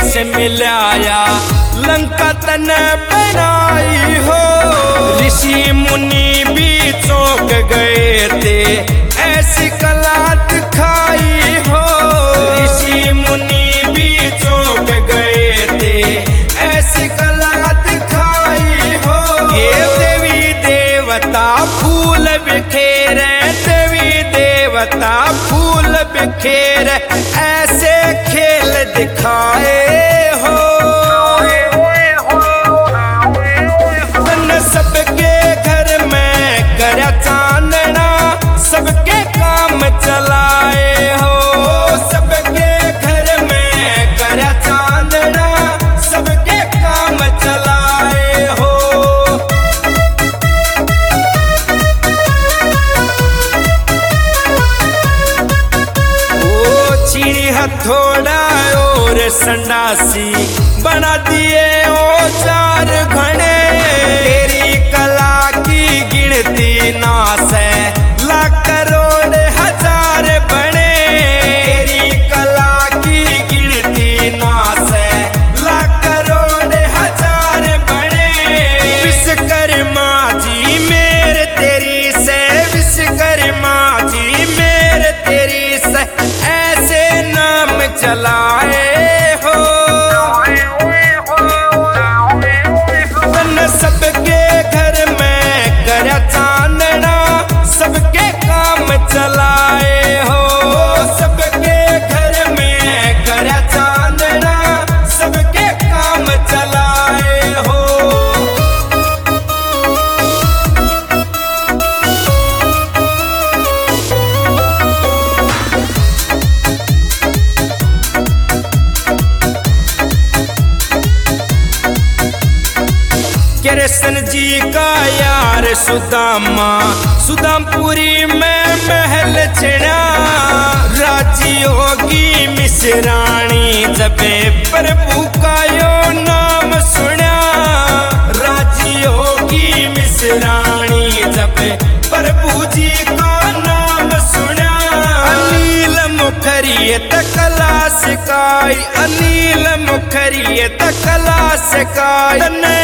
से मिलाया लंका तन बनाई हो। ऋषि मुनि भी चौंक गए थे ऐसी कला दिखाई हो। ऋषि मुनि भी चौंक गए थे ऐसी कला दिखाई हो। ये देवी देवता फूल बिखेरे, देवी देवता फूल बिखेरे ऐसे खेल दिखाए हो। सबके घर में कर चांदना, सबके काम चलाए हो। सबके घर में कर चांदना, सबके काम चलाए हो। ओ चीनी हथौड़ा और संडासी बना दिए औजार घने। तेरी कला की गिनती ना से लाख करोड़ हजार बने। तेरी कला की गिनती ना से लाख करोड़ हजार बने। विश्वकर्मा जी मेरे तेरी से, विश्वकर्मा जी मेरे तेरी से ऐसे नाम चलाए हो। सबके घर में कर चांदना, सबके काम चलाए हो। सबके घर में कर चांदना, सबके काम चलाए हो। कृष्ण जी का यार सुदामा, सुदामपुरी में महल छिड़ा। राजी होगी मिश्राणी जबे प्रभु का यो नाम सुना। राजी होगी मिश्राणी जबे प्रभु जी का नाम सुना। अनिल मुखरियत कला सिखाई, अनिल मुखरियत कला सिखाई।